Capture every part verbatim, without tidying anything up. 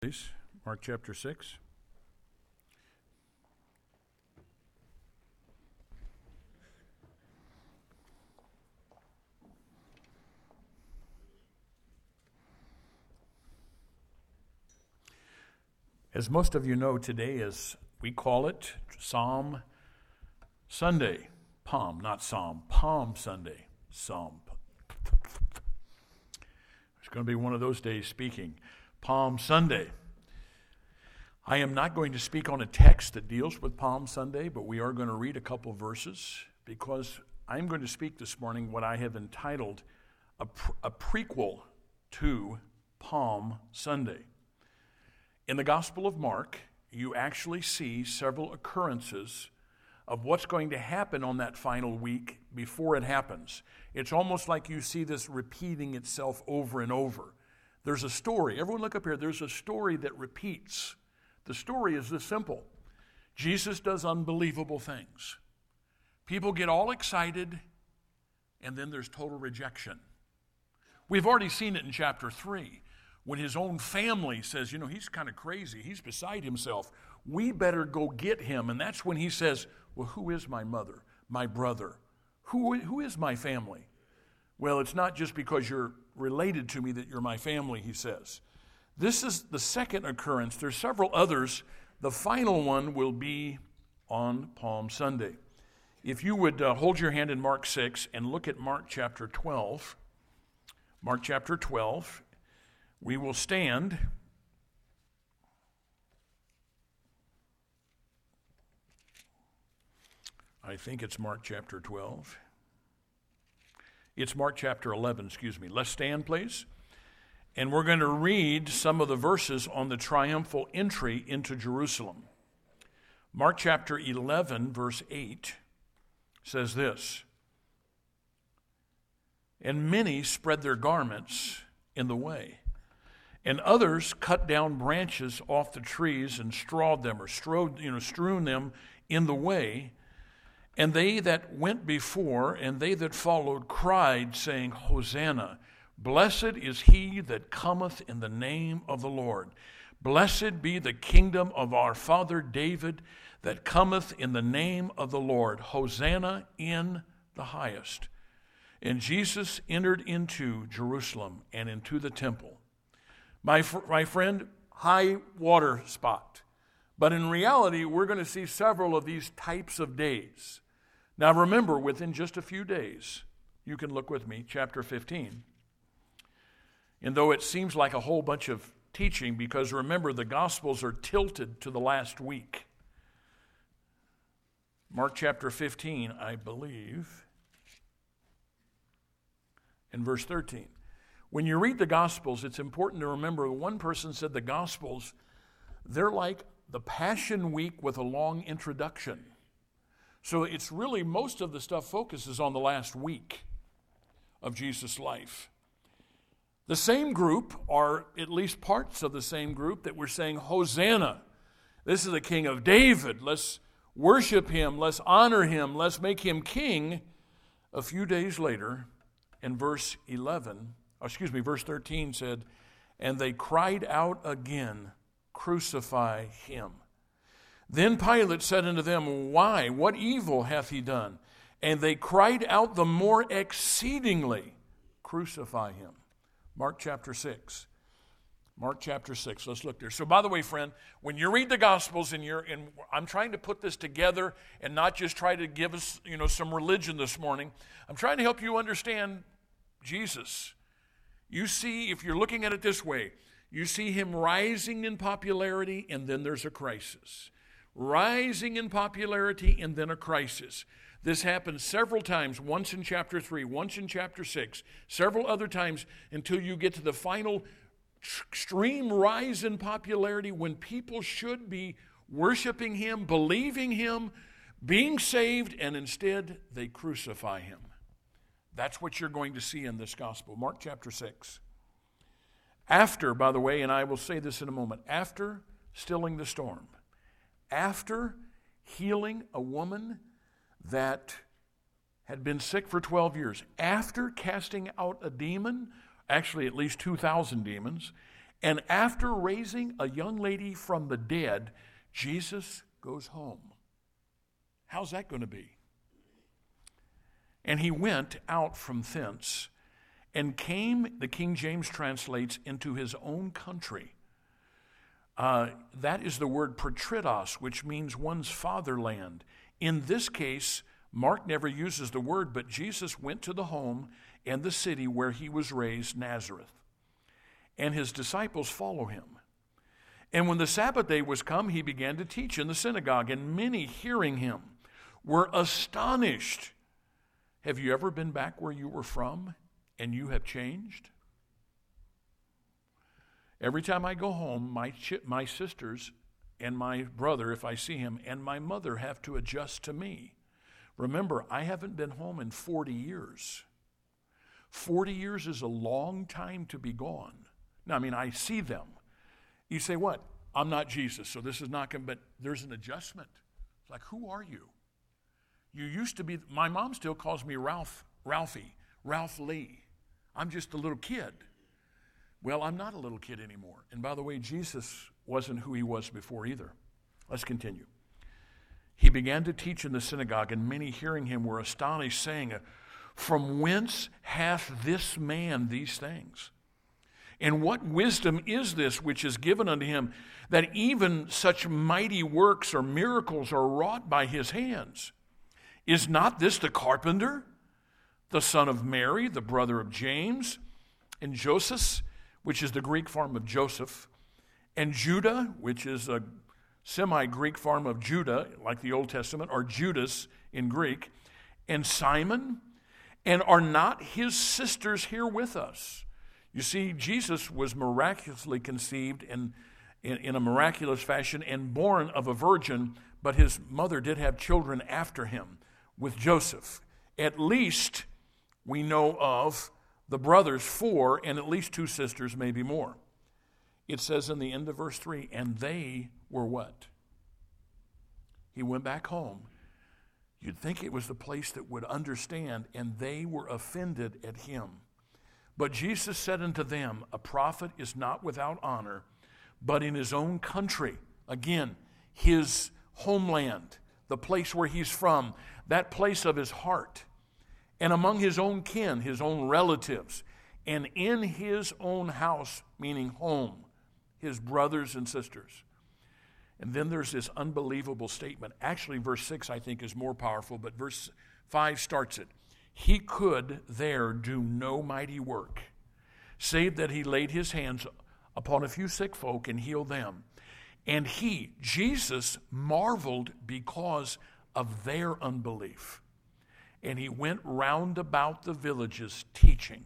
Please, Mark chapter six. As most of you know, today is, we call it Psalm Sunday. Palm, not Psalm. Palm Sunday. Psalm. It's going to be one of those days speaking. Palm Sunday. I am not going to speak on a text that deals with Palm Sunday, but we are going to read a couple verses because I'm going to speak this morning what I have entitled a, pre- a prequel to Palm Sunday. In the Gospel of Mark, you actually see several occurrences of what's going to happen on that final week before it happens. It's almost like you see this repeating itself over and over. There's a story. Everyone look up here. There's a story that repeats. The story is this simple. Jesus does unbelievable things. People get all excited, and then there's total rejection. We've already seen it in chapter three, when his own family says, you know, he's kind of crazy. He's beside himself. We better go get him. And that's when he says, well, who is my mother, my brother? Who, who is my family? Well, it's not just because you're related to me that you're my family, he says. This is the second occurrence. There's several others. The final one will be on Palm Sunday. If you would uh, hold your hand in Mark six and look at Mark chapter twelve. Mark chapter twelve. We will stand. I think it's Mark chapter twelve. It's Mark chapter eleven, excuse me. Let's stand, please. And we're going to read some of the verses on the triumphal entry into Jerusalem. Mark chapter eleven, verse eight says this. And many spread their garments in the way, and others cut down branches off the trees and strawed them, or strode, you know, strewn them in the way. And they that went before and they that followed cried, saying, Hosanna! Blessed is he that cometh in the name of the Lord. Blessed be the kingdom of our father David that cometh in the name of the Lord. Hosanna in the highest. And Jesus entered into Jerusalem and into the temple. My, fr- my friend, high water spot. But in reality, we're going to see several of these types of days. Now remember, within just a few days, you can look with me, chapter fifteen. And though it seems like a whole bunch of teaching, because remember, the Gospels are tilted to the last week. Mark chapter fifteen, I believe, in verse thirteen. When you read the Gospels, it's important to remember, one person said the Gospels, they're like the Passion Week with a long introduction. So it's really, most of the stuff focuses on the last week of Jesus' life. The same group, or at least parts of the same group, that were saying, Hosanna, this is the King of David. Let's worship him. Let's honor him. Let's make him king. A few days later, in verse eleven, excuse me, verse thirteen said, and they cried out again, crucify him. Then Pilate said unto them, why? What evil hath he done? And they cried out the more exceedingly, crucify him. Mark chapter six. Mark chapter six. Let's look there. So by the way, friend, when you read the Gospels and you're and I'm trying to put this together and not just try to give us, you know, some religion this morning. I'm trying to help you understand Jesus. You see, if you're looking at it this way, you see him rising in popularity, and then there's a crisis. Rising in popularity, and then a crisis. This happens several times, once in chapter three, once in chapter six, several other times until you get to the final extreme rise in popularity when people should be worshiping him, believing him, being saved, and instead they crucify him. That's what you're going to see in this gospel. Mark chapter six. After, by the way, and I will say this in a moment, after stilling the storm, after healing a woman that had been sick for twelve years, after casting out a demon, actually at least two thousand demons, And after raising a young lady from the dead, Jesus goes home. How's that going to be? And he went out from thence and came, the King James translates, into his own country. Uh, that is the word patritos, which means one's fatherland. In this case, Mark never uses the word, but Jesus went to the home and the city where he was raised, Nazareth. And his disciples follow him. And when the Sabbath day was come, he began to teach in the synagogue, and many hearing him were astonished. Have you ever been back where you were from and you have changed? Every time I go home, my ch- my sisters and my brother, if I see him, and my mother have to adjust to me. Remember, I haven't been home in forty years. forty years is a long time to be gone. Now, I mean, I see them. You say, what? I'm not Jesus, so this is not going to, but there's an adjustment. It's like, who are you? You used to be, my mom still calls me Ralph, Ralphie, Ralph Lee. I'm just a little kid. Well, I'm not a little kid anymore. And by the way, Jesus wasn't who he was before either. Let's continue. He began to teach in the synagogue, and many hearing him were astonished, saying, from whence hath this man these things? And what wisdom is this which is given unto him, that even such mighty works or miracles are wrought by his hands? Is not this the carpenter, the son of Mary, the brother of James, and Joseph, which is the Greek form of Joseph, and Judah, which is a semi-Greek form of Judah, like the Old Testament, or Judas in Greek, and Simon? And are not his sisters here with us? You see, Jesus was miraculously conceived in, in, in a miraculous fashion and born of a virgin, but his mother did have children after him with Joseph. At least we know of the brothers, four, and at least two sisters, maybe more. It says in the end of verse three, and they were what? He went back home. You'd think it was the place that would understand, and they were offended at him. But Jesus said unto them, a prophet is not without honor, but in his own country. Again, his homeland, the place where he's from, that place of his heart. And among his own kin, his own relatives, and in his own house, meaning home, his brothers and sisters. And then there's this unbelievable statement. Actually, verse six, I think, is more powerful, but verse five starts it. He could there do no mighty work, save that he laid his hands upon a few sick folk and healed them. And he, Jesus, marveled because of their unbelief. And he went round about the villages teaching.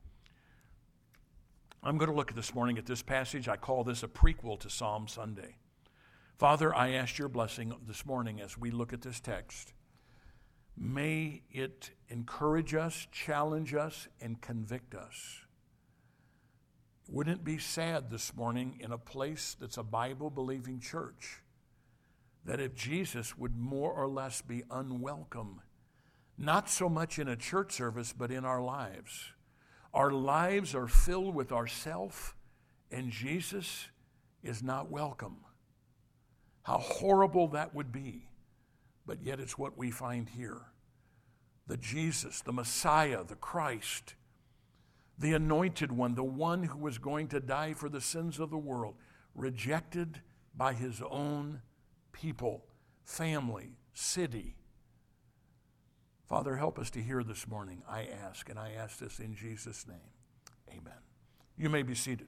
I'm going to look at this morning at this passage. I call this a prequel to Psalm Sunday. Father, I ask your blessing this morning as we look at this text. May it encourage us, challenge us, and convict us. Wouldn't it be sad this morning in a place that's a Bible-believing church that if Jesus would more or less be unwelcome, not so much in a church service, but in our lives? Our lives are filled with ourself, and Jesus is not welcome. How horrible that would be. But yet it's what we find here. The Jesus, the Messiah, the Christ, the anointed one, the one who was going to die for the sins of the world, rejected by his own people, family, city. Father, help us to hear this morning, I ask, and I ask this in Jesus' name. Amen. You may be seated.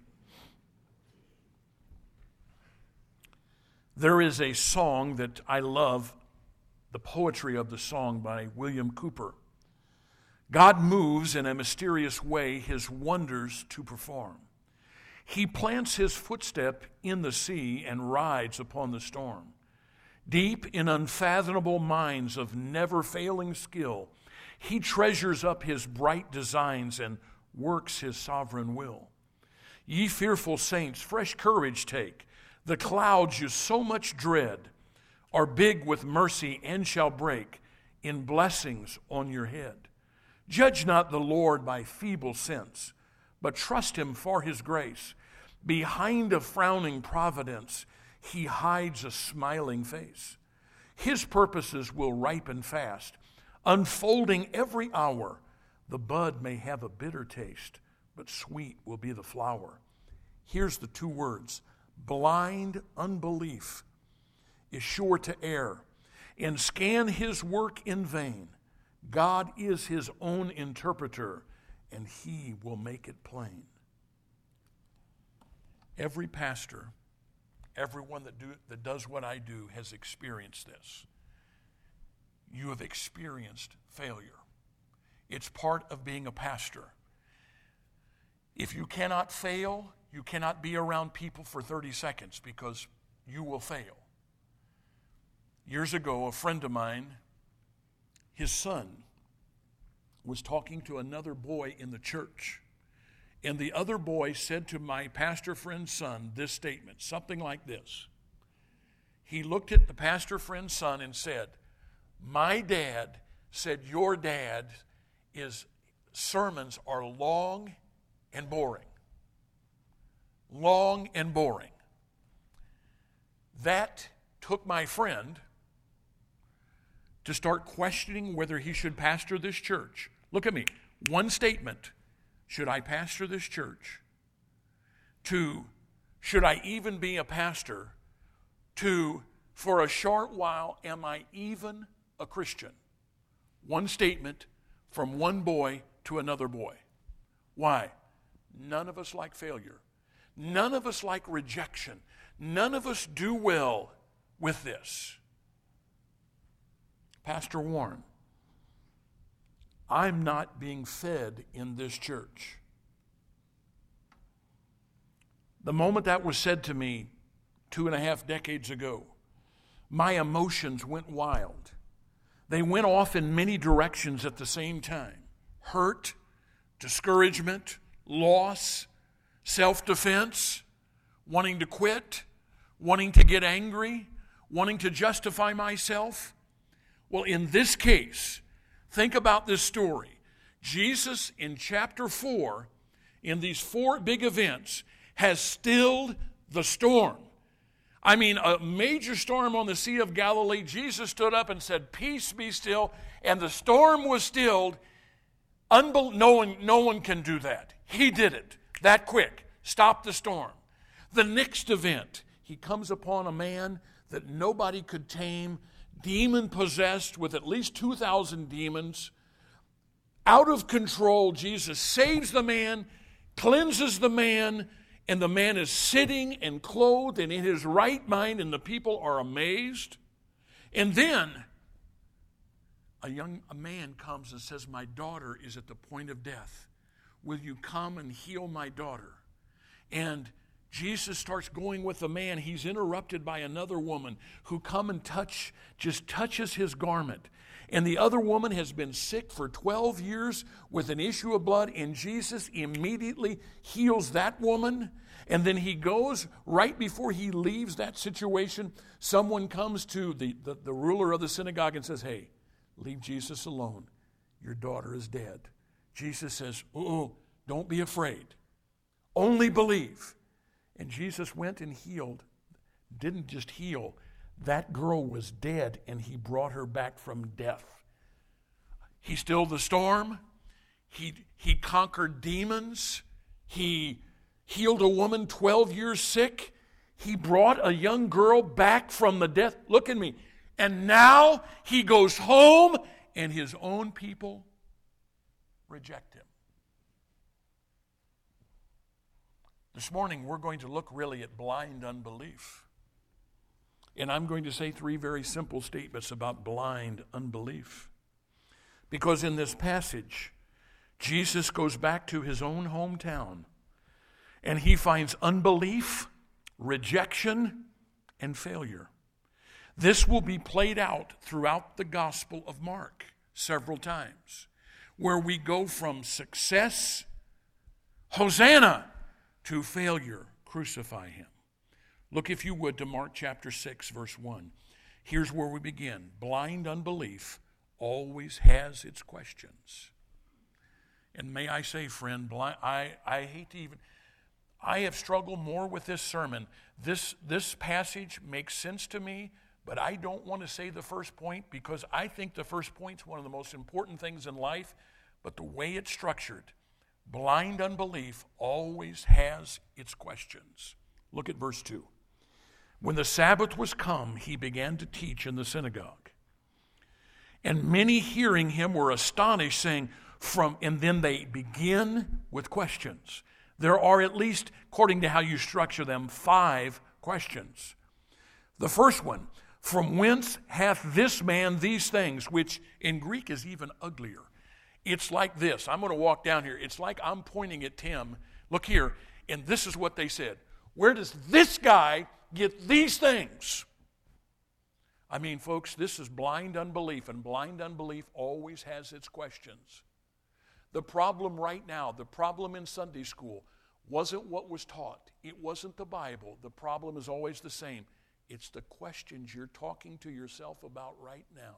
There is a song that I love, the poetry of the song by William Cooper. God moves in a mysterious way his wonders to perform. He plants his footstep in the sea and rides upon the storm. Deep in unfathomable mines of never-failing skill, he treasures up his bright designs and works his sovereign will. Ye fearful saints, fresh courage take. The clouds you so much dread are big with mercy and shall break in blessings on your head. Judge not the Lord by feeble sense, but trust him for his grace. Behind a frowning providence, he hides a smiling face. His purposes will ripen fast, unfolding every hour. The bud may have a bitter taste, but sweet will be the flower. Here's the two words: blind unbelief is sure to err and scan his work in vain. God is his own interpreter, and he will make it plain. Every pastor, everyone that, do, that does what I do has experienced this. You have experienced failure. It's part of being a pastor. If you cannot fail, you cannot be around people for thirty seconds because you will fail. Years ago, a friend of mine, his son, was talking to another boy in the church. And the other boy said to my pastor friend's son this statement, something like this. He looked at the pastor friend's son and said, "My dad said your dad is sermons are long and boring. Long and boring." That took my friend to start questioning whether he should pastor this church. Look at me. One statement: should I pastor this church? Two, should I even be a pastor? Two, for a short while, am I even a Christian? One statement from one boy to another boy. Why? None of us like failure. None of us like rejection. None of us do well with this. Pastor Warren, I'm not being fed in this church. The moment that was said to me two and a half decades ago, my emotions went wild. They went off in many directions at the same time. Hurt, discouragement, loss, self-defense, wanting to quit, wanting to get angry, wanting to justify myself. Well, in this case, think about this story. Jesus, in chapter four, in these four big events, has stilled the storm. I mean, a major storm on the Sea of Galilee. Jesus stood up and said, "Peace, be still," and the storm was stilled. Unbel- no one, no one can do that. He did it that quick. Stop the storm. The next event, he comes upon a man that nobody could tame, demon-possessed with at least two thousand demons. Out of control, Jesus saves the man, cleanses the man, and the man is sitting and clothed and in his right mind, and the people are amazed. And then a young a man comes and says, "My daughter is at the point of death. Will you come and heal my daughter?" And Jesus starts going with the man. He's interrupted by another woman who come and touch, just touches his garment. And the other woman has been sick for twelve years with an issue of blood, and Jesus immediately heals that woman. And then he goes, right before he leaves that situation, someone comes to the, the, the ruler of the synagogue and says, "Hey, leave Jesus alone. Your daughter is dead." Jesus says, "Oh, don't be afraid. Only believe." And Jesus went and healed, didn't just heal. That girl was dead, and he brought her back from death. He stilled the storm. He, he conquered demons. He healed a woman twelve years sick. He brought a young girl back from the death. Look at me. And now he goes home, and his own people reject him. This morning, we're going to look really at blind unbelief. And I'm going to say three very simple statements about blind unbelief. Because in this passage, Jesus goes back to his own hometown, and he finds unbelief, rejection, and failure. This will be played out throughout the Gospel of Mark several times, where we go from success, Hosanna, to failure, crucify him. Look, if you would, to Mark chapter six, verse one. Here's where we begin. Blind unbelief always has its questions. And may I say, friend, blind, I, I hate to even, I have struggled more with this sermon. This, this passage makes sense to me, but I don't want to say the first point because I think the first point is one of the most important things in life, but the way it's structured, blind unbelief always has its questions. Look at verse two. When the Sabbath was come, he began to teach in the synagogue. And many hearing him were astonished, saying, from, and then they begin with questions. There are at least, according to how you structure them, five questions. The first one, from whence hath this man these things, which in Greek is even uglier. It's like this. I'm going to walk down here. It's like I'm pointing at Tim. Look here, and this is what they said. Where does this guy get these things? I mean, folks, this is blind unbelief, and blind unbelief always has its questions. The problem right now, the problem in Sunday school, wasn't what was taught. It wasn't the Bible. The problem is always the same. It's the questions you're talking to yourself about right now.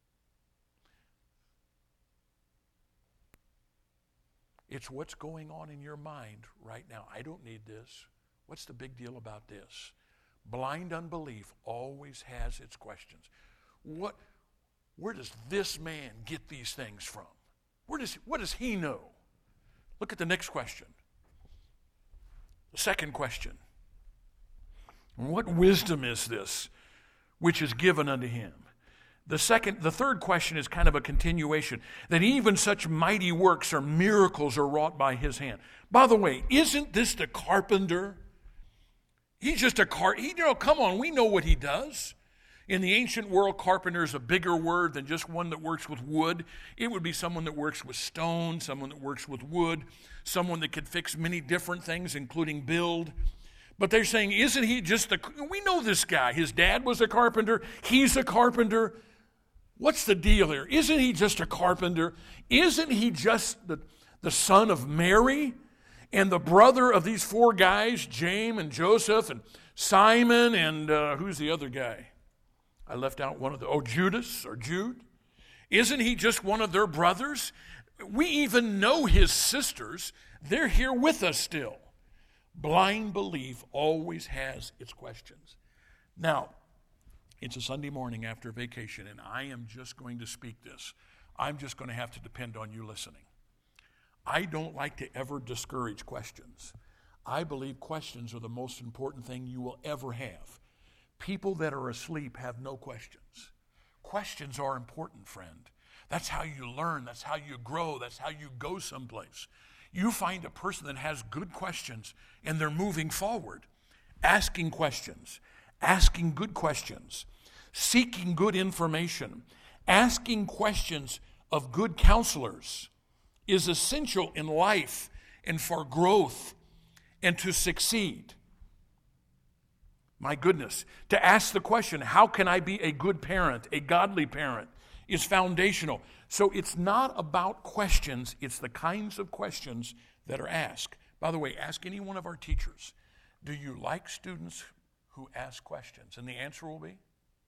It's what's going on in your mind right now. I don't need this. What's the big deal about this? Blind unbelief always has its questions. What, where does this man get these things from? Where does, what does he know? Look at the next question. The second question. What wisdom is this which is given unto him? The second, the third question is kind of a continuation, that even such mighty works or miracles are wrought by his hand. By the way, isn't this the carpenter? He's just a car. He, you know, come on, we know what he does. In the ancient world, carpenter is a bigger word than just one that works with wood. It would be someone that works with stone, someone that works with wood, someone that could fix many different things, including build. But they're saying, isn't he just a, we know this guy. His dad was a carpenter. He's a carpenter. What's the deal here? Isn't he just a carpenter? Isn't he just the, the son of Mary and the brother of these four guys, James and Joseph and Simon and uh, who's the other guy? I left out one of the, oh, Judas or Jude. Isn't he just one of their brothers? We even know his sisters. They're here with us still. Blind belief always has its questions. Now, it's a Sunday morning after vacation, and I am just going to speak this. I'm just going to have to depend on you listening. I don't like to ever discourage questions. I believe questions are the most important thing you will ever have. People that are asleep have no questions. Questions are important, friend. That's how you learn. That's how you grow. That's how you go someplace. You find a person that has good questions and they're moving forward. Asking questions, asking good questions, seeking good information, asking questions of good counselors is essential in life and for growth and to succeed. My goodness, to ask the question, how can I be a good parent, a godly parent, is foundational. So it's not about questions, it's the kinds of questions that are asked. By the way, ask any one of our teachers, do you like students who ask questions? And the answer will be,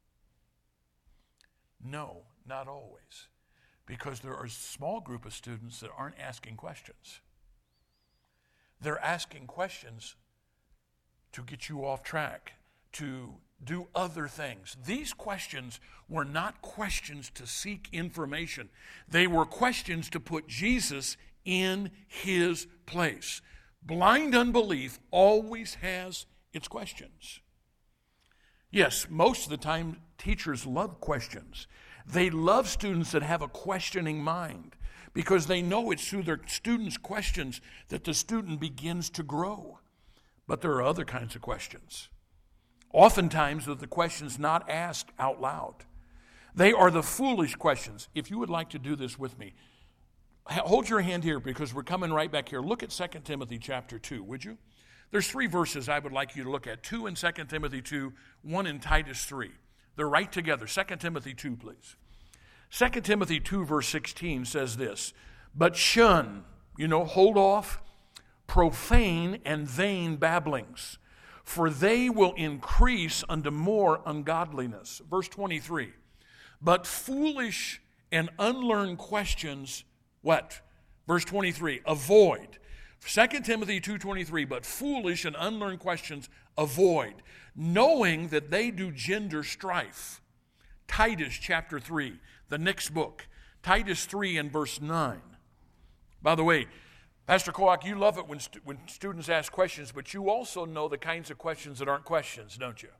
no, not always. Because there are a small group of students that aren't asking questions. They're asking questions to get you off track, to do other things. These questions were not questions to seek information. They were questions to put Jesus in his place. Blind unbelief always has its questions. Yes, most of the time teachers love questions. They love students that have a questioning mind because they know it's through their students' questions that the student begins to grow. But there are other kinds of questions. Oftentimes, they're the questions not asked out loud. They are the foolish questions. If you would like to do this with me, hold your hand here because we're coming right back here. Look at Second Timothy chapter two, would you? There's three verses I would like you to look at. Two in Second Timothy two, one in Titus three. They're right together. Second Timothy two, please. Second Timothy two, verse sixteen says this, but shun, you know, hold off, profane and vain babblings, for they will increase unto more ungodliness. Verse twenty-three, but foolish and unlearned questions, what? Verse twenty-three, avoid, Second Timothy two twenty-three, but foolish and unlearned questions avoid, knowing that they do gender strife. Titus chapter three, the next book. Titus three and verse nine. By the way, Pastor Koak, you love it when, stu- when students ask questions, but you also know the kinds of questions that aren't questions, don't you?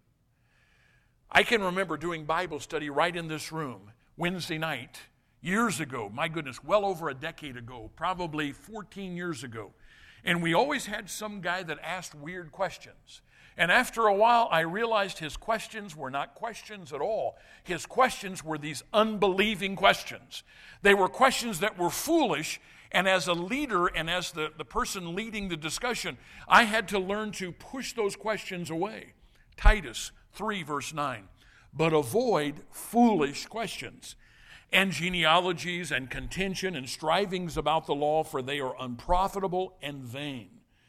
I can remember doing Bible study right in this room Wednesday night, years ago, my goodness, well over a decade ago, probably fourteen years ago. And we always had some guy that asked weird questions. And after a while, I realized his questions were not questions at all. His questions were these unbelieving questions. They were questions that were foolish, and as a leader and as the, the person leading the discussion, I had to learn to push those questions away. Titus three, verse nine. But avoid foolish questions, and genealogies and contention and strivings about the law, for they are unprofitable and vain.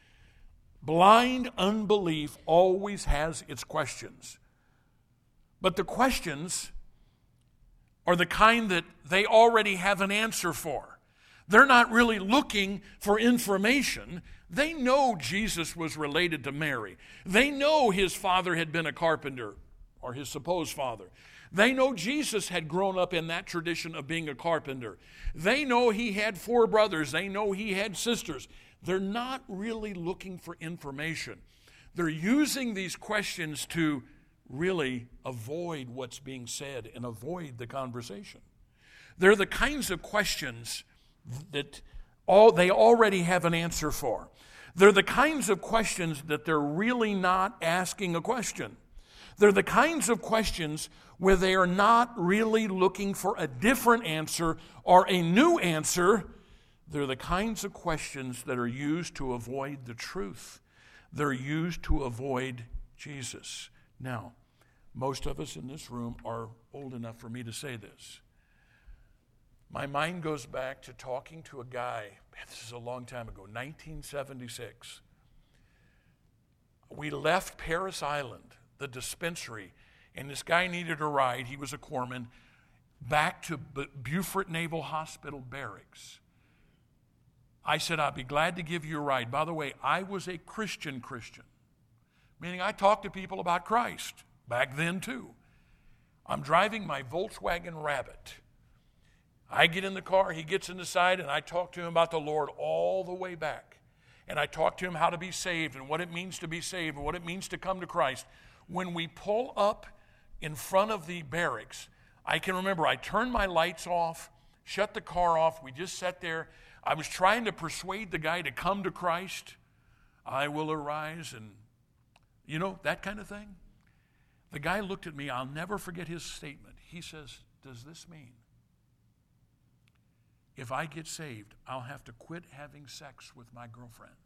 Blind unbelief always has its questions. But the questions are the kind that they already have an answer for. They're not really looking for information. They know Jesus was related to Mary. They know his father had been a carpenter, or his supposed father. They know Jesus had grown up in that tradition of being a carpenter. They know he had four brothers. They know he had sisters. They're not really looking for information. They're using these questions to really avoid what's being said and avoid the conversation. They're the kinds of questions that all they already have an answer for. They're the kinds of questions that they're really not asking a question. They're the kinds of questions where they are not really looking for a different answer or a new answer. They're the kinds of questions that are used to avoid the truth. They're used to avoid Jesus. Now, most of us in this room are old enough for me to say this. My mind goes back to talking to a guy, man, this is a long time ago, nineteen seventy-six. We left Paris Island, the dispensary, and this guy needed a ride. He was a corpsman, back to B- Beaufort Naval Hospital Barracks. I said, I'd be glad to give you a ride. By the way, I was a Christian Christian, meaning I talked to people about Christ back then too. I'm driving my Volkswagen Rabbit. I get in the car, he gets in the side, and I talk to him about the Lord all the way back. And I talk to him how to be saved and what it means to be saved and what it means to come to Christ. When we pull up in front of the barracks, I can remember I turned my lights off, shut the car off. We just sat there. I was trying to persuade the guy to come to Christ. I will arise and, you know, that kind of thing. The guy looked at me. I'll never forget his statement. He says, does this mean if I get saved, I'll have to quit having sex with my girlfriend?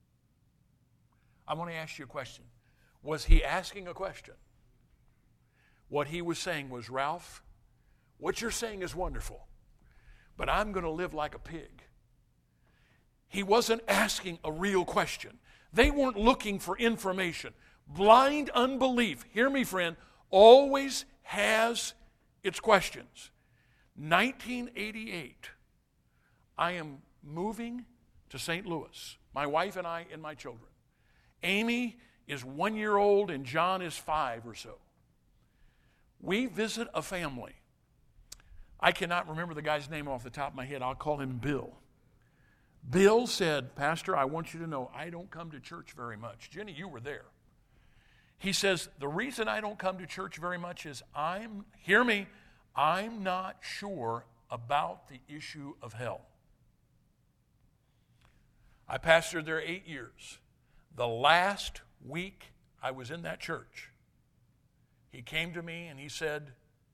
I want to ask you a question. Was he asking a question? What he was saying was, Ralph, what you're saying is wonderful, but I'm going to live like a pig. He wasn't asking a real question. They weren't looking for information. Blind unbelief, hear me, friend, always has its questions. nineteen eighty-eight, I am moving to Saint Louis, my wife and I and my children. Amy is one year old and John is five or so. We visit a family. I cannot remember the guy's name off the top of my head. I'll call him Bill. Bill said, Pastor, I want you to know I don't come to church very much. Jenny, you were there. He says, the reason I don't come to church very much is I'm, hear me, I'm not sure about the issue of hell. I pastored there eight years. The last week I was in that church, he came to me and he said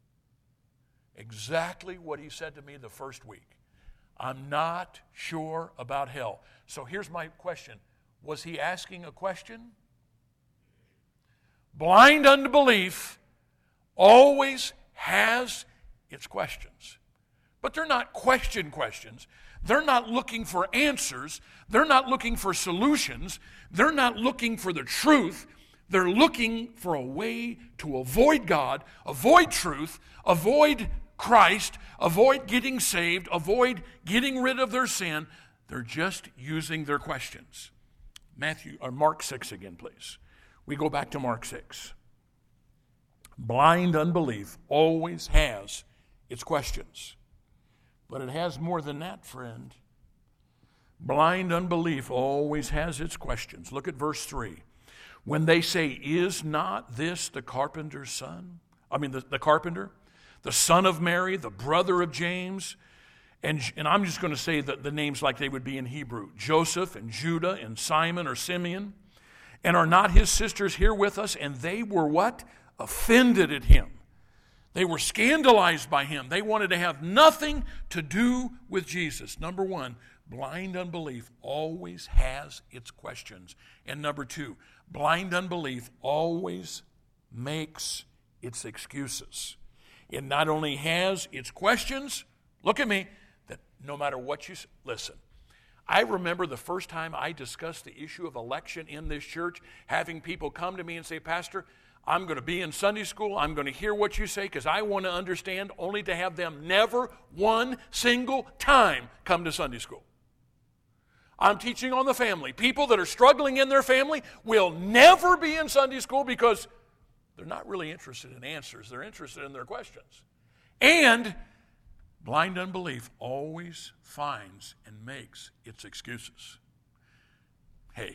exactly what he said to me the first week. I'm not sure about hell. So here's my question. Was he asking a question? Blind unbelief always has its questions. But they're not question questions. They're not looking for answers. They're not looking for solutions. They're not looking for the truth. They're looking for a way to avoid God, avoid truth, avoid Christ, avoid getting saved, avoid getting rid of their sin. They're just using their questions. Matthew or Mark six again, please. We go back to Mark six. Blind unbelief always has its questions. But it has more than that, friend. Blind unbelief always has its questions. Look at verse three. When they say, is not this the carpenter's son? I mean, the, the carpenter, the son of Mary, the brother of James, and, and I'm just going to say that the names like they would be in Hebrew, Joseph and Judah and Simon or Simeon, and are not his sisters here with us? And they were what? Offended at him. They were scandalized by him. They wanted to have nothing to do with Jesus. Number one, blind unbelief always has its questions. And number two, blind unbelief always makes its excuses. It not only has its questions, look at me, that no matter what you listen. I remember the first time I discussed the issue of election in this church, having people come to me and say, Pastor, I'm going to be in Sunday school. I'm going to hear what you say because I want to understand, only to have them never one single time come to Sunday school. I'm teaching on the family. People that are struggling in their family will never be in Sunday school because they're not really interested in answers. They're interested in their questions. And blind unbelief always finds and makes its excuses. Hey,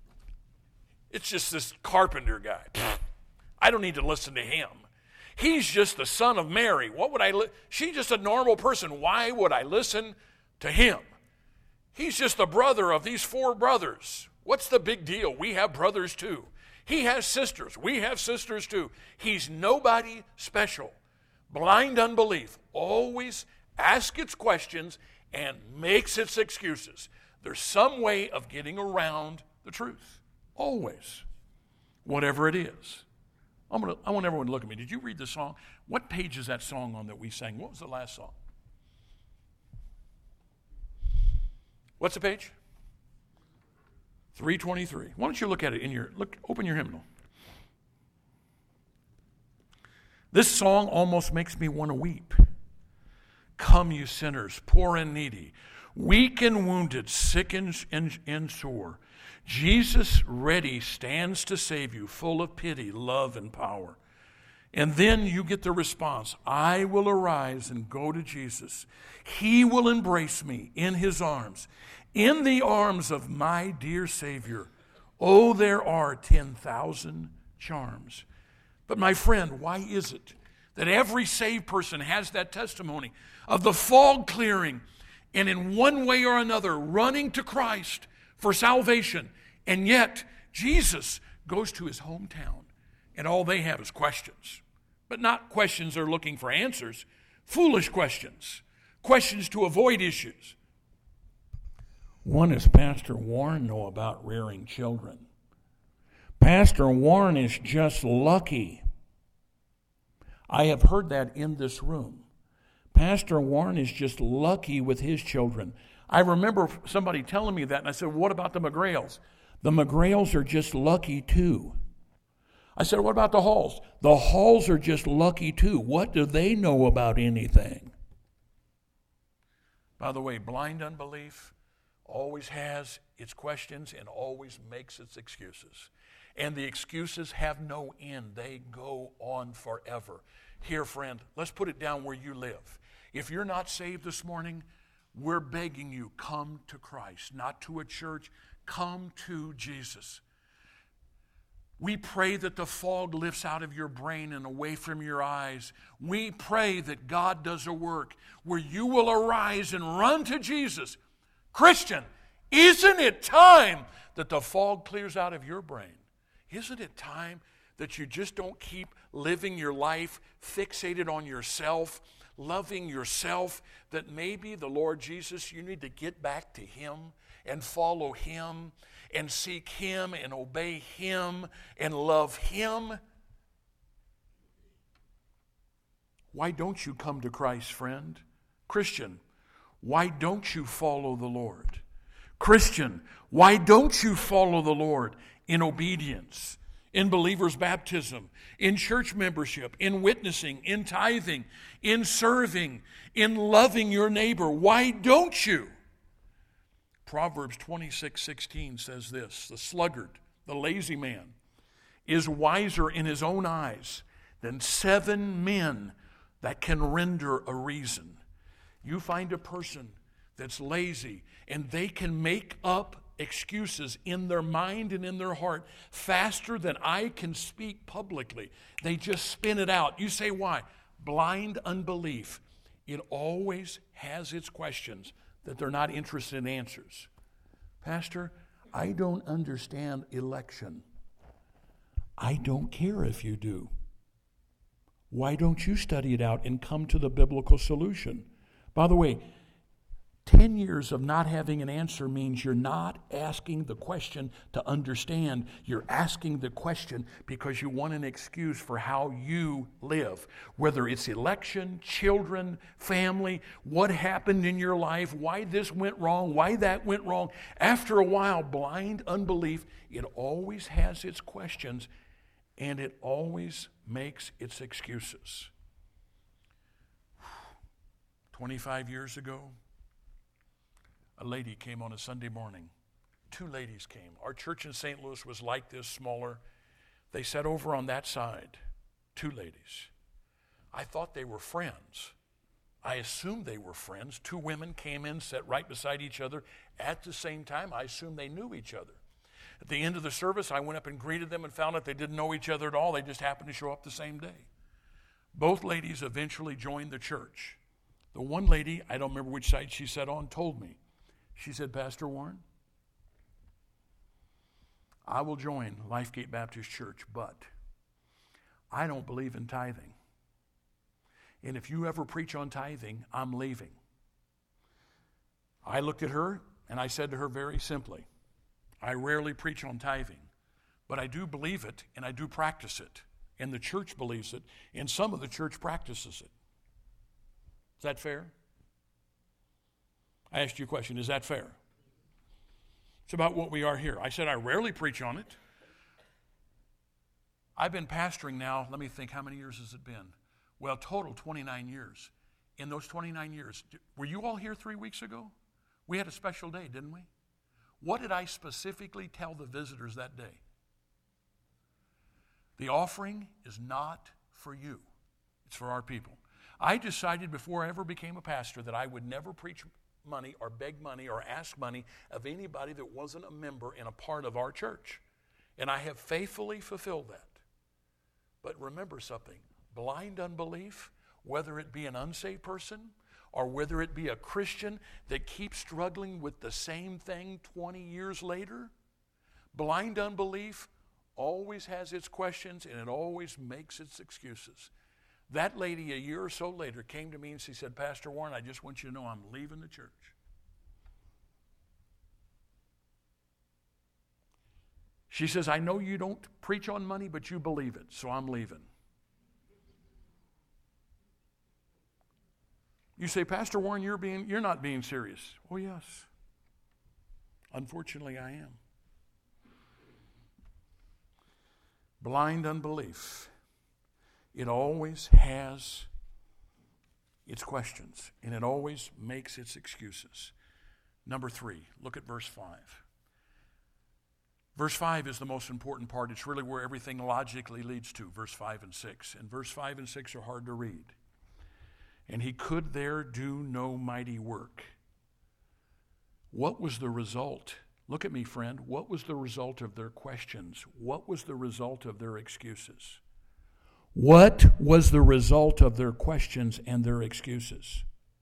it's just this carpenter guy. I don't need to listen to him. He's just the son of Mary. What would I li- She's just a normal person. Why would I listen to him? He's just the brother of these four brothers. What's the big deal? We have brothers too. He has sisters. We have sisters too. He's nobody special. Blind unbelief always asks its questions and makes its excuses. There's some way of getting around the truth. Always. Whatever it is. I'm gonna, I want everyone to look at me. Did you read the song? What page is that song on that we sang? What was the last song? What's the page? three twenty-three. Why don't you look at it in your, look, open your hymnal. This song almost makes me want to weep. Come, you sinners, poor and needy, weak and wounded, sick and, and, and sore. Jesus ready stands to save you, full of pity, love, and power. And then you get the response, I will arise and go to Jesus. He will embrace me in his arms, in the arms of my dear Savior. Oh, there are ten thousand charms. But my friend, why is it that every saved person has that testimony of the fog clearing and in one way or another running to Christ for salvation, and yet Jesus goes to his hometown and all they have is questions? But not questions they're looking for answers, foolish questions, questions to avoid issues. One is, Pastor Warren know about rearing children. Pastor Warren is just lucky. I have heard that in this room. Pastor Warren is just lucky with his children. I remember somebody telling me that, and I said, what about the McGrails? The McGrails are just lucky too. I said, what about the Halls? The Halls are just lucky too. What do they know about anything? By the way, blind unbelief always has its questions and always makes its excuses. And the excuses have no end. They go on forever. Here, friend, let's put it down where you live. If you're not saved this morning, we're begging you, come to Christ, not to a church. Come to Jesus. We pray that the fog lifts out of your brain and away from your eyes. We pray that God does a work where you will arise and run to Jesus. Christian, isn't it time that the fog clears out of your brain? Isn't it time that you just don't keep living your life fixated on yourself, loving yourself, that maybe the Lord Jesus, you need to get back to him and follow him and seek him and obey him and love him? Why don't you come to Christ, friend? Christian, why don't you follow the Lord? Christian, why don't you follow the Lord in obedience, in believer's baptism, in church membership, in witnessing, in tithing, in serving, in loving your neighbor? Why don't you? Proverbs twenty-six sixteen says this, the sluggard, the lazy man, is wiser in his own eyes than seven men that can render a reason. You find a person that's lazy and they can make up excuses in their mind and in their heart faster than I can speak publicly. They just spin it out. You say, why? Blind unbelief. It always has its questions that they're not interested in answers. Pastor, I don't understand election. I don't care if you do. Why don't you study it out and come to the biblical solution? By the way, ten years of not having an answer means you're not asking the question to understand. You're asking the question because you want an excuse for how you live. Whether it's election, children, family, what happened in your life, why this went wrong, why that went wrong. After a while, blind unbelief, it always has its questions and it always makes its excuses. twenty-five years ago, a lady came on a Sunday morning. Two ladies came. Our church in Saint Louis was like this, smaller. They sat over on that side, two ladies. I thought they were friends. I assumed they were friends. Two women came in, sat right beside each other at the same time. I assumed they knew each other. At the end of the service, I went up and greeted them and found out they didn't know each other at all. They just happened to show up the same day. Both ladies eventually joined the church. The one lady, I don't remember which side she sat on, told me. She said, Pastor Warren, I will join Lifegate Baptist Church, but I don't believe in tithing. And if you ever preach on tithing, I'm leaving. I looked at her and I said to her very simply, I rarely preach on tithing, but I do believe it and I do practice it. And the church believes it, and some of the church practices it. Is that fair? I asked you a question, is that fair? It's about what we are here. I said I rarely preach on it. I've been pastoring now, let me think, how many years has it been? Well, total twenty-nine years. In those twenty-nine years, were you all here three weeks ago? We had a special day, didn't we? What did I specifically tell the visitors that day? The offering is not for you. It's for our people. I decided before I ever became a pastor that I would never preach money or beg money or ask money of anybody that wasn't a member and a part of our church. And I have faithfully fulfilled that. But remember something, blind unbelief, whether it be an unsaved person or whether it be a Christian that keeps struggling with the same thing twenty years later, blind unbelief always has its questions and it always makes its excuses. That lady a year or so later came to me and she said, Pastor Warren, I just want you to know I'm leaving the church. She says, I know you don't preach on money, but you believe it, so I'm leaving. You say, Pastor Warren, you're being you're not being serious. Oh, yes. Unfortunately, I am. Blind unbelief. It always has its questions, and it always makes its excuses. Number three, look at verse five. Verse five is the most important part. It's really where everything logically leads to, verse five and six. And verse five and six are hard to read. And he could there do no mighty work. What was the result? Look at me, friend. What was the result of their questions? What was the result of their excuses? What was the result of their questions and their excuses?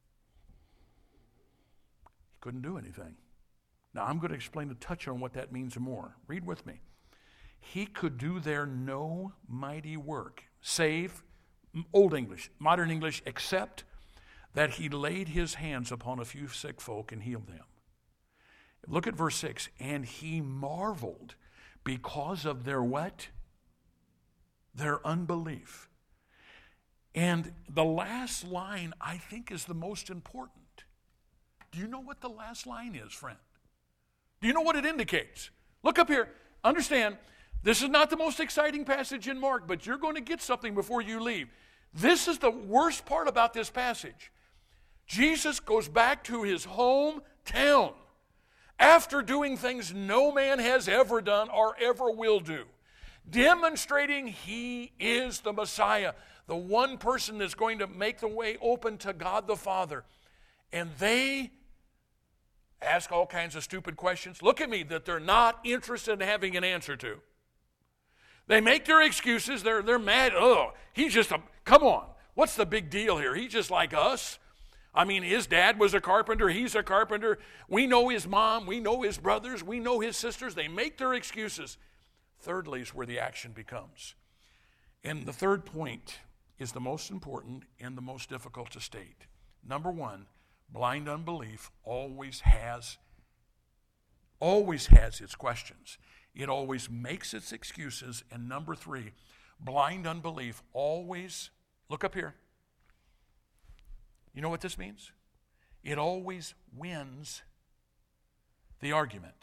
He couldn't do anything. Now, I'm going to explain a touch on what that means more. Read with me. He could do there no mighty work, save, Old English, modern English, except that he laid his hands upon a few sick folk and healed them. Look at verse six. And he marveled because of their what? Their unbelief. And the last line, I think, is the most important. Do you know what the last line is, friend? Do you know what it indicates? Look up here. Understand, this is not the most exciting passage in Mark, but you're going to get something before you leave. This is the worst part about this passage. Jesus goes back to his hometown after doing things no man has ever done or ever will do, demonstrating he is the Messiah, the one person that's going to make the way open to God the Father. And they ask all kinds of stupid questions. Look at me, that they're not interested in having an answer to. They make their excuses. They're, they're mad. Oh, he's just a, come on. What's the big deal here? He's just like us. I mean, his dad was a carpenter. He's a carpenter. We know his mom. We know his brothers. We know his sisters. They make their excuses. Thirdly is where the action becomes. And the third point is the most important and the most difficult to state. Number one, blind unbelief always has, always has its questions. It always makes its excuses. And number three, blind unbelief always, look up here. You know what this means? It always wins the argument.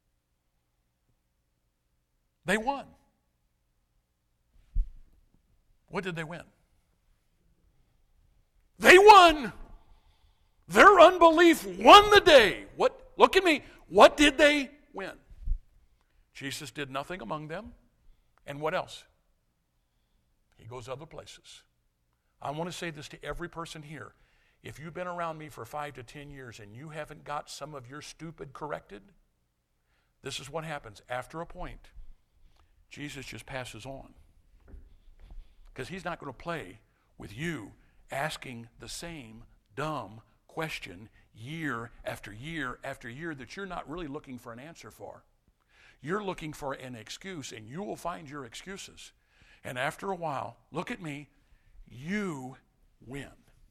They won. What did they win? They won. Their unbelief won the day. What? Look at me. What did they win? Jesus did nothing among them. And what else? He goes other places. I want to say this to every person here. If you've been around me for five to ten years and you haven't got some of your stupid corrected, this is what happens. After a point, Jesus just passes on. Because he's not going to play with you asking the same dumb question year after year after year that you're not really looking for an answer for. You're looking for an excuse, and you will find your excuses. And after a while, look at me, you win.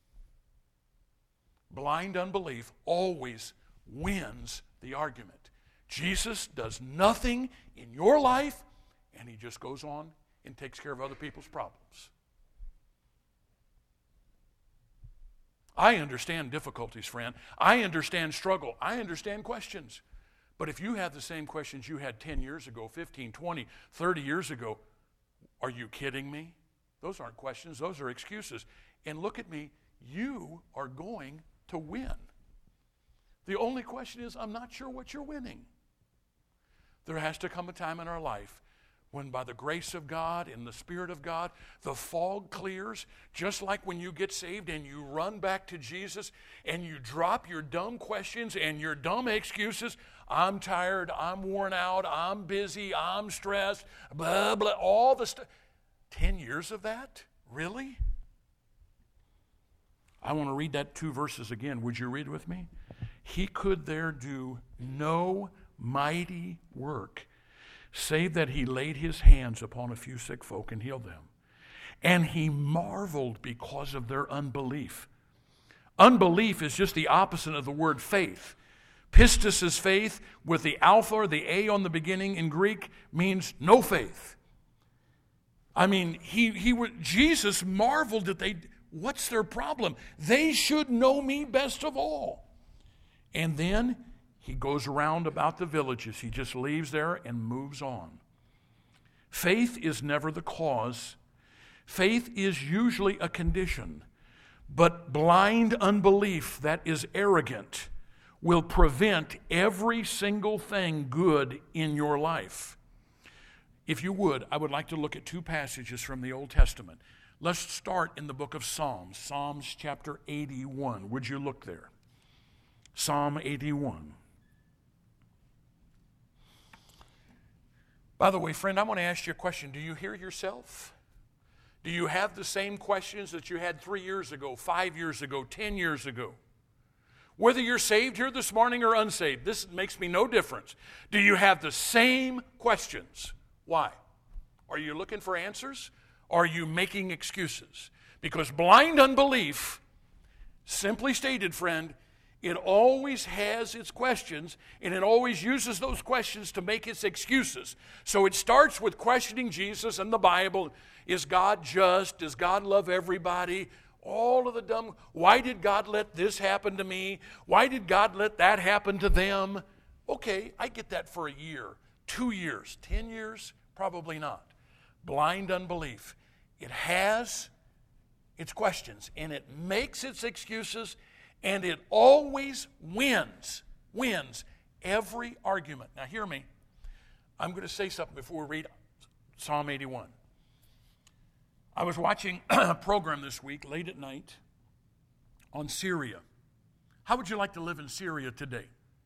Blind unbelief always wins the argument. Jesus does nothing in your life, and he just goes on and takes care of other people's problems. I understand difficulties, friend. I understand struggle. I understand questions. But if you have the same questions you had ten years ago, fifteen, twenty, thirty years ago, are you kidding me? Those aren't questions. Those are excuses. And look at me. You are going to win. The only question is, I'm not sure what you're winning. There has to come a time in our life when by the grace of God and the Spirit of God, the fog clears, just like when you get saved and you run back to Jesus and you drop your dumb questions and your dumb excuses. I'm tired, I'm worn out, I'm busy, I'm stressed, blah, blah, all the stuff. Ten years of that? Really? I want to read that two verses again. Would you read with me? He could there do no mighty work, save that he laid his hands upon a few sick folk and healed them. And he marveled because of their unbelief. Unbelief is just the opposite of the word faith. Pistis is faith, with the alpha or the A on the beginning in Greek, means no faith. I mean, he he would, Jesus marveled that they, what's their problem? They should know me best of all. And then he goes around about the villages. He just leaves there and moves on. Faith is never the cause. Faith is usually a condition. But blind unbelief that is arrogant will prevent every single thing good in your life. If you would, I would like to look at two passages from the Old Testament. Let's start in the book of Psalms, Psalms chapter eighty-one. Would you look there? Psalm eighty-one. By the way, friend, I want to ask you a question. Do you hear yourself? Do you have the same questions that you had three years ago, five years ago, ten years ago? Whether you're saved here this morning or unsaved, this makes me no difference. Do you have the same questions? Why? Are you looking for answers? Or are you making excuses? Because blind unbelief, simply stated, friend, it always has its questions, and it always uses those questions to make its excuses. So it starts with questioning Jesus and the Bible. Is God just? Does God love everybody? All of the dumb, why did God let this happen to me? Why did God let that happen to them? Okay, I get that for a year, two years, ten years, probably not. Blind unbelief. It has its questions, and it makes its excuses, and it always wins, wins Every argument. Now hear me. I'm going to say something before we read Psalm eighty-one. I was watching a program this week late at night on Syria. How would you like to live in Syria today?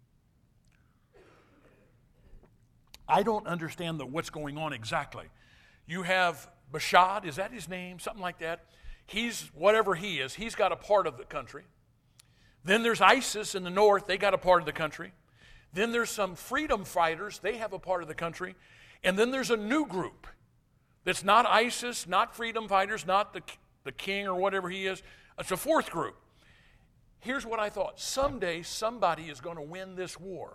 I don't understand the, what's going on exactly. You have Bashar, is that his name? Something like that. He's, whatever he is, he's got a part of the country. Then there's ISIS in the north, they got a part of the country. Then there's some freedom fighters, they have a part of the country. And then there's a new group that's not ISIS, not freedom fighters, not the, the king or whatever he is. It's a fourth group. Here's what I thought. Someday somebody is going to win this war.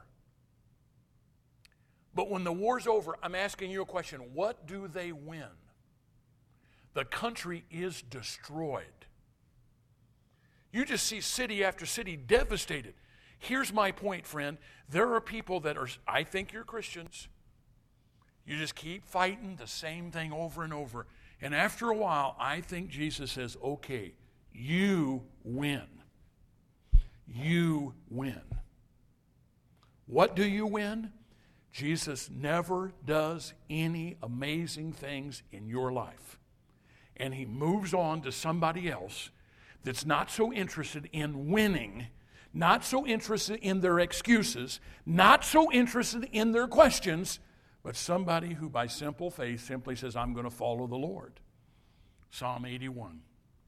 But when the war's over, I'm asking you a question. What do they win? The country is destroyed. You just see city after city devastated. Here's my point, friend. There are people that are, I think you're Christians. You just keep fighting the same thing over and over. And after a while, I think Jesus says, okay, you win. You win. What do you win? Jesus never does any amazing things in your life. And he moves on to somebody else that's not so interested in winning, not so interested in their excuses, not so interested in their questions, but somebody who by simple faith simply says, I'm going to follow the Lord. Psalm eighty-one.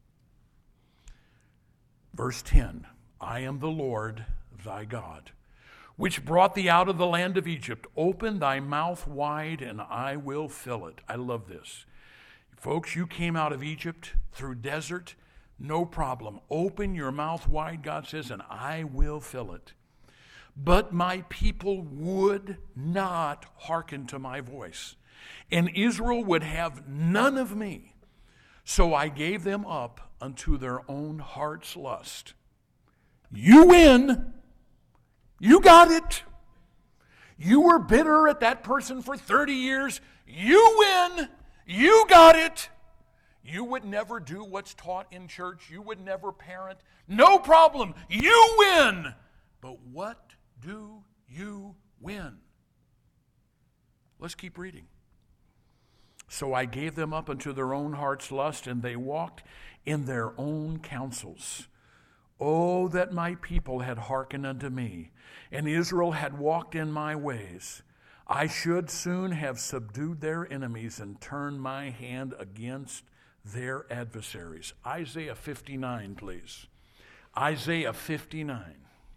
Verse ten, I am the Lord thy God, which brought thee out of the land of Egypt. Open thy mouth wide, and I will fill it. I love this. Folks, you came out of Egypt through desert, no problem. Open your mouth wide, God says, and I will fill it. But my people would not hearken to my voice, and Israel would have none of me. So I gave them up unto their own heart's lust. You win. You got it. You were bitter at that person for thirty years. You win. You got it. You would never do what's taught in church. You would never parent. No problem. You win. But what do you win? Let's keep reading. So I gave them up unto their own heart's lust, and they walked in their own counsels. Oh, that my people had hearkened unto me, and Israel had walked in my ways. I should soon have subdued their enemies and turned my hand against their adversaries. Isaiah fifty-nine, please. Isaiah fifty-nine.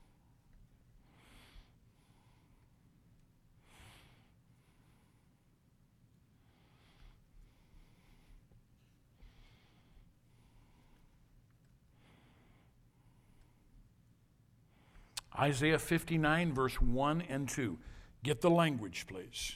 Isaiah fifty-nine, verse one and two. Get the language, please.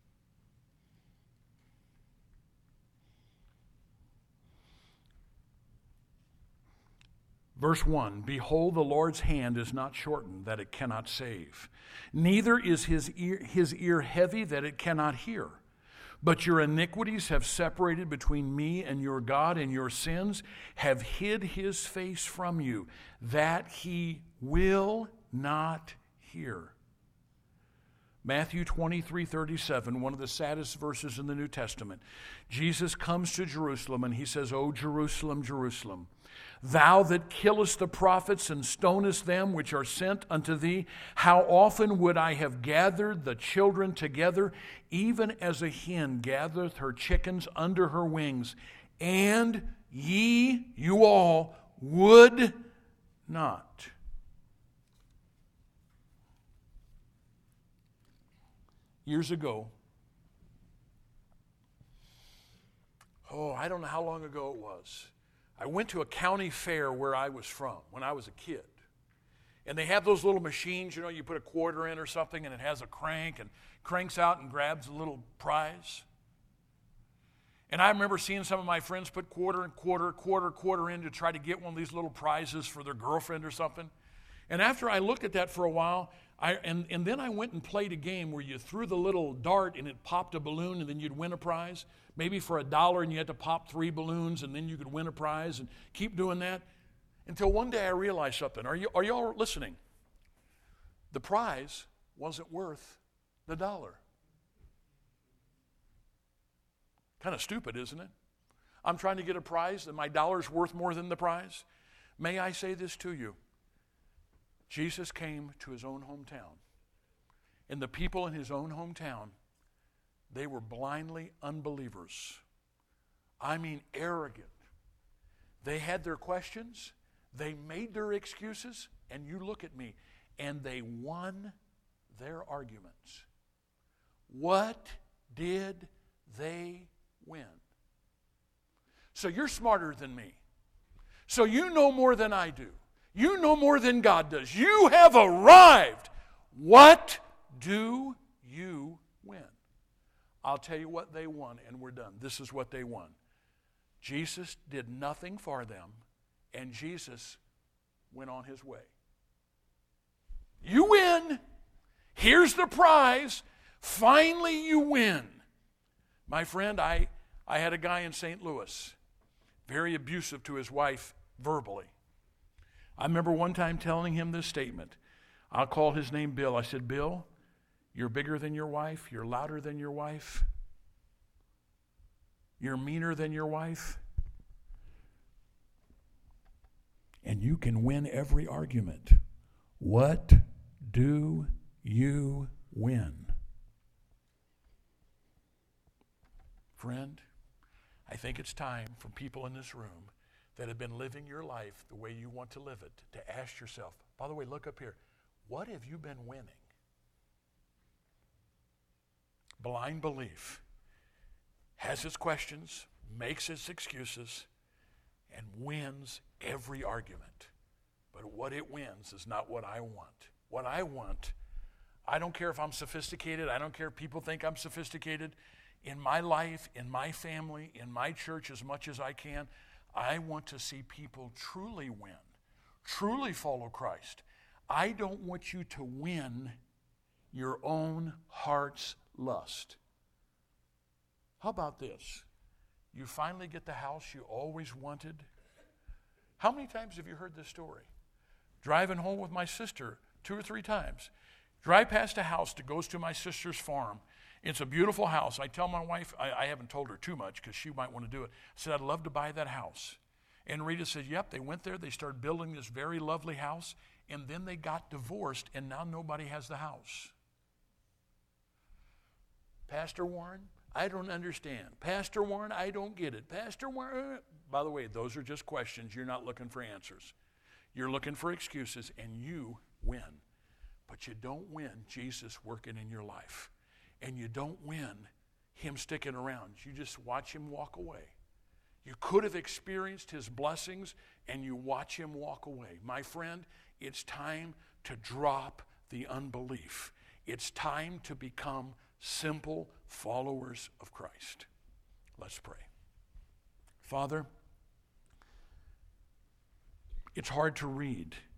Verse one, behold, the Lord's hand is not shortened, that it cannot save. Neither is his ear, his ear heavy, that it cannot hear. But your iniquities have separated between me and your God, and your sins have hid his face from you, that he will not hear. Matthew twenty-three thirty-seven, one of the saddest verses in the New Testament. Jesus comes to Jerusalem and he says, O Jerusalem, Jerusalem, thou that killest the prophets and stonest them which are sent unto thee, how often would I have gathered the children together, even as a hen gathereth her chickens under her wings, and ye, you all, would not. Years ago, oh, I don't know how long ago it was, I went to a county fair where I was from when I was a kid. And they have those little machines, you know, you put a quarter in or something and it has a crank and cranks out and grabs a little prize. And I remember seeing some of my friends put quarter and quarter, quarter, quarter in to try to get one of these little prizes for their girlfriend or something. And after I looked at that for a while, I, and, and then I went and played a game where you threw the little dart and it popped a balloon and then you'd win a prize. Maybe for a dollar and you had to pop three balloons and then you could win a prize and keep doing that. Until one day I realized something. Are you, are you all listening? The prize wasn't worth the dollar. Kind of stupid, isn't it? I'm trying to get a prize and my dollar's worth more than the prize. May I say this to you? Jesus came to his own hometown. And the people in his own hometown, they were blindly unbelievers. I mean arrogant. They had their questions. They made their excuses. And you look at me. And they won their arguments. What did they win? So you're smarter than me. So you know more than I do. You know more than God does. You have arrived. What do you win? I'll tell you what they won, and we're done. This is what they won. Jesus did nothing for them, and Jesus went on his way. You win. Here's the prize. Finally, you win. My friend, I, I had a guy in Saint Louis, very abusive to his wife verbally. I remember one time telling him this statement. I'll call his name Bill. I said, Bill, you're bigger than your wife. You're louder than your wife. You're meaner than your wife. And you can win every argument. What do you win? Friend, I think it's time for people in this room that have been living your life the way you want to live it to ask yourself, by the way, look up here, what have you been winning? Blind belief has its questions, makes its excuses, and wins every argument. But what it wins is not what I want. What I want, I don't care if I'm sophisticated. I don't care if people think I'm sophisticated. In my life, in my family, in my church, as much as I can, I want to see people truly win, truly follow Christ. I don't want you to win your own heart's lust. How about this? You finally get the house you always wanted. How many times have you heard this story? Driving home with my sister two or three times. Drive past a house that goes to my sister's farm. It's a beautiful house. I tell my wife, I, I haven't told her too much because she might want to do it. I said, I'd love to buy that house. And Rita said, yep, they went there. They started building this very lovely house. And then they got divorced, and now nobody has the house. Pastor Warren, I don't understand. Pastor Warren, I don't get it. Pastor Warren, by the way, those are just questions. You're not looking for answers. You're looking for excuses, and you win. But you don't win Jesus working in your life. And you don't win him sticking around. You just watch him walk away. You could have experienced his blessings, and you watch him walk away. My friend, it's time to drop the unbelief. It's time to become simple followers of Christ. Let's pray. Father, it's hard to read